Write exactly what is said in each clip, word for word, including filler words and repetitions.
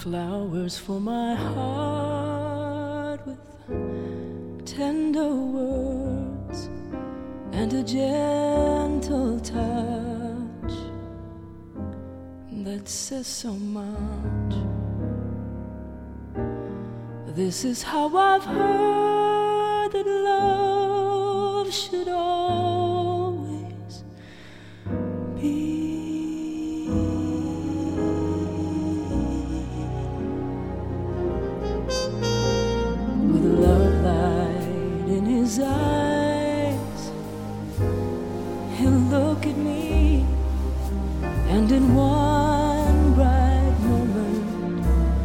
flowers for my heart with tender words and a gentle touch that says so much. This is how I've heard that love should always be. With love light in his eyes, he'll look at me, and in one bright moment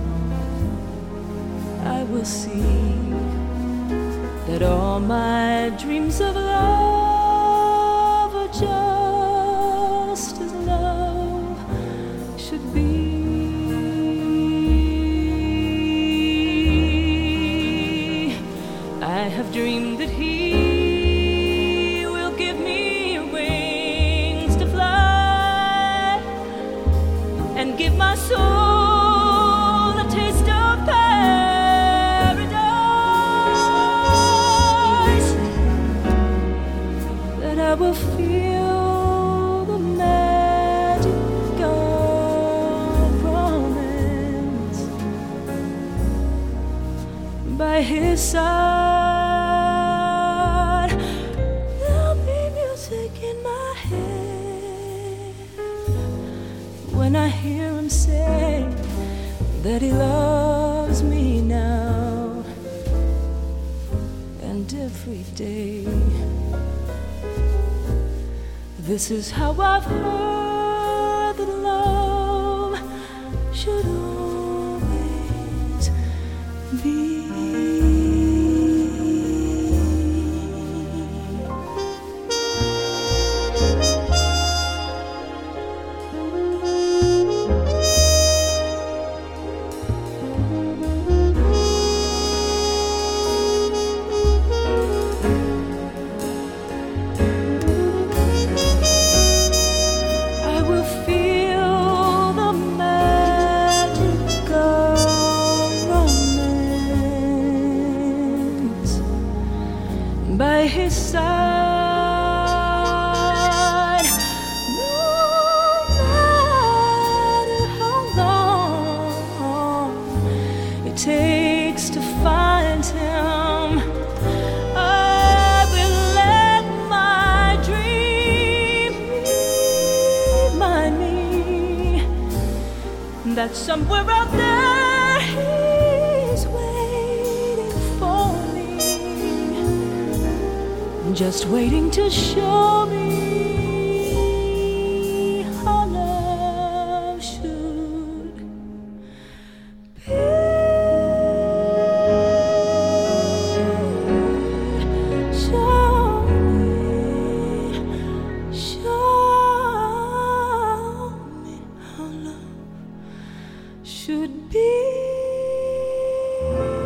I will see that all my dreams of love are just as love should be. I have dreamed that he will give me wings to fly and give my soul a taste of paradise, that I will feel the magic of romance by his side. There'll be music in my head when I hear him say that he loves me now and every day. This is how I've heard that love should always be. By his side, no matter how long it takes to find him, I will let my dream remind me that somewhere out there he's waiting for me, just waiting to show me how love should be. Show me, show me how love should be.